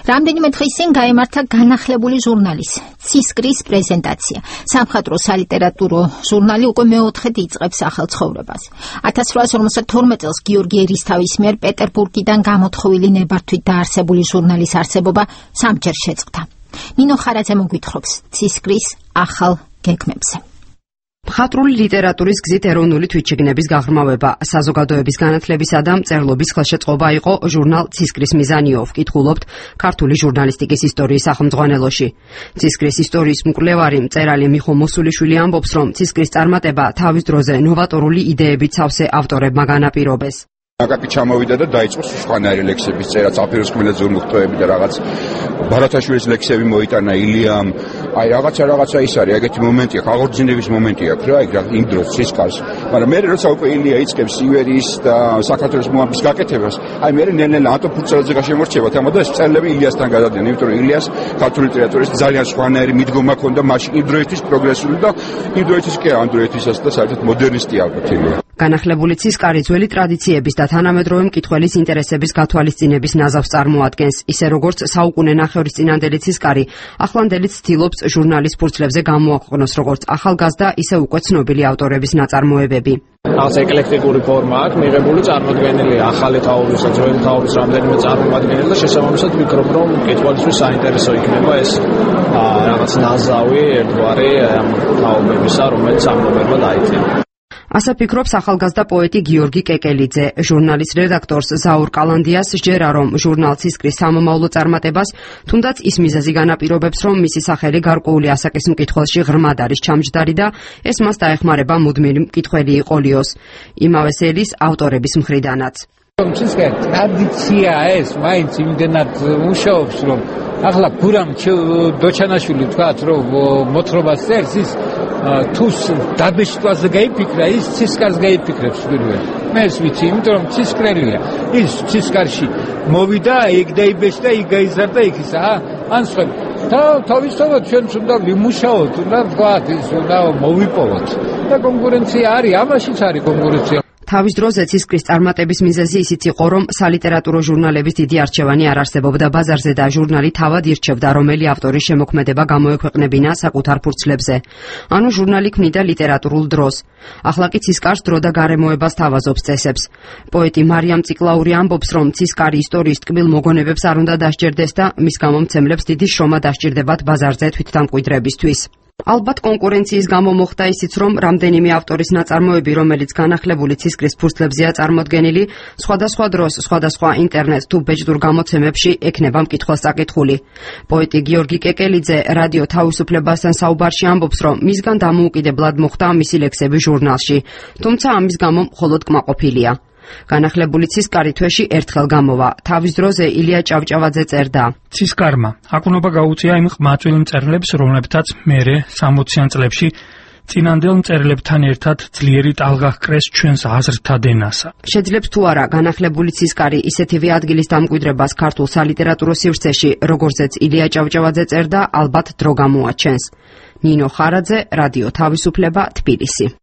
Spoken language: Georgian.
რამდენიმე დღის წინ გაემართა განახლებული ჟურნალის ცისკრის პრეზენტაცია. სამხატვრო სალიტერატურო ჟურნალი უკვე მეოთხედ იწყებს ახალ ცხოვრებას. 1852 წელს გიორგი ერისთავის მიერ პეტერბურგიდან გამოთხოვილი ნებართვით დაარსებული ჟურნალის არსებობა სამჯერ შეწყდა. ნინო ხარაძე მოგვითხრობს ცისკრის ახალ გეგმებზე. მხატვრული ლიტერატურის გზით ეროვნული თვითშეგნების გაღრმავება, საზოგადოების განათლებისა და მწერლობის ხელშეწყობა იყო ჟურნალ ცისკრის მიზანიო, ვკითხულობთ ქართული ჟურნალისტიკის ისტორიის სახელმძღვანელოში. ცისკრის ისტორიის მკვლევარი მწერალი მიხო მოსულიშვილი ამბობს, რომ ცისკრის წარმატება თავის დროზე ნოვატორული იდეებით სავსე ავტორებმა განაპირობეს. აკაკი ჩამოვიდა და დაიწყო სხვანაირი ლექსების წერა, წაფიროს ხმელეთზე ურმუხტოები და რაღაც ბარათაშვილის ლექსები მოიტანა ილიამ. აი რაღაცა ის არის, ეგეთი მომენტია, აღორძინების მომენტი აქვს რა, იქ იმ დროს ცისკარს. მაგრამ მე როცა უკვე ილია იწყებს ივერიის და საქართველოს მოამბის გაკეთებას, აი მე ნელ-ნელა ანტონ ფურცელაძე გაშემორჩება, თამოდა ეს წერლები ილიასთან გადადიან, იმიტომ რომ ილიას ქართული ლიტერატურის ძალიან სხვანაირი მიდგომა ჰქონდა მაშინ იმ დროისთვის პროგრესული და იმ დროისთვის კი ამ დროისთვისაც და საერთოდ მოდერნისტი ალბათ ილია. განახლებული ცისკარი ძველი ტრადიციების და თანამედროვე მკითხველის ინტერესების გათვალისწინების ნაზავს წარმოადგენს, ისე როგორც საუკუნე ნახევრის წინანდელი ცისკარი ახლანდელიც ცდილობს ჟურნალის ფურცლებზე გამოაქვეყნოს როგორც ახალგაზრდა, ისე უკვე ცნობილი ავტორების ნაწარმოებები. რაღაც ეკლექტიკური ფორმა აქვს მიღებული, წარმოდგენილი ახალი თაობისა, ძველი თაობის რამდენიმე წარმომადგენელი და შესაბამისად ვფიქრობ, რომ მკითხველისთვის საინტერესო იქნება ეს რაღაც ნაზავი ერთგვარი თაობებისა, რომელიც ამბობებმა დაიწია. ასე ფიქრობს ახალგაზრდა პოეტი გიორგი კეკელიძე. ჟურნალის რედაქტორს ზაურ კალანდიას სჯერა, რომ ჟურნალ ცისკრის სამომავლო წარმატებას, თუნდაც ის მიზეზი განაპირობებს, რომ მისი სახელი გარკვეული ასაკის მკითხველში ღრმად არის ჩამჯდარი და ეს მას დაეხმარება მუდმივი მკითხველი იყოლიოს. იმავე სერის ავტორების მხრიდანაც. ცისკარი ტრადიცია ეს, მაინც იმდენად მუშაობს, რომ ახლა გურამ დოჩანაშვილი თქვათ, რომ მოთხრობას წერს ის თუ დაბეჭდვაზე გაიფიქრა, ის ცისკარს გაიფიქრებს პირველად. მე ეს ვიცი, იმიტომ რომ ცისკრელია. ის ცისკარში მოვიდა, იქ დაიბეჭდა, იქ გაიზარდა, იქ ისა, ან სხვა. თავისთავად ჩვენც უნდა ვიმუშაოთ, უნდა ვთქვათ, ის უნდა მოვიპოვოთ. და კონკურენცია არის, ამაშიც არის კონკურენცია. თავის დროზე ცისკრის წარმატების მიზეზი ისიც იყო, რომ სალიტერატურო ჟურნალების დიდი არჩევანი არ არსებობდა ბაზარზე და ჟურნალი თავად ირჩევდა, რომელი ავტორის შემოქმედება გამოექვეყნებინა საკუთარ ფურცლებზე. ანუ ჟურნალი ქმნიდა ლიტერატურულ დროს. ახლა კი ცისკარს დრო და გარემოებას თავაზობს წესებს. პოეტი მარიამ ციკლაური ამბობს, რომ ცისკარი ისტორიის ტკბილ მოგონებებს არ უნდა დასჯერდეს და მის გამომცემლებს დიდი შრომა დასჭირდებათ ბაზარზე თვითდამკვიდრებისთვის. ალბათ კონკურენციის გამო მოხდა ისიც, რომ რამდენიმე ავტორის ნაწარმოები, რომელიც განახლებული ცისკრის ფურცლებზეა წარმოდგენილი, სხვადასხვა დროს, სხვადასხვა ინტერნეტ თუ ბეჭდურ გამოცემებში ექნება მკითხველს წაკითხული. პოეტი გიორგი კეკელიძე რადიო თავისუფლებასთან საუბარში ამბობს, რომ მისგან დამოუკიდებლად მოხდა მისი ლექსები ჟურნალში, თუმცა ამის გამო მხოლოდ კმაყოფილია. განახლებული ცისკარი თვეში ერთხელ გამოვა. თავის დროზე ილია ჭავჭავაძე წერდა. ცისკარმა აკუნება გაუწია იმ ყმაწვილ მწერლებს, რომლებთაც მერე 60-იან წლებში წინანდელ მწერლებთან ერთად ძლიერი ტალღა ჰკრეს ჩვენს აზრთა დენასა. შეძლებს თუ არა განახლებული ცისკარი ისეთივე ადგილის დამკვიდრებას ქართულ სალიტერატურო სივრცეში, როგორზეც ილია ჭავჭავაძე წერდა, ალბათ დრო გამოაჩენს. ნინო ხარაძე, რადიო თავისუფლება, თბილისი.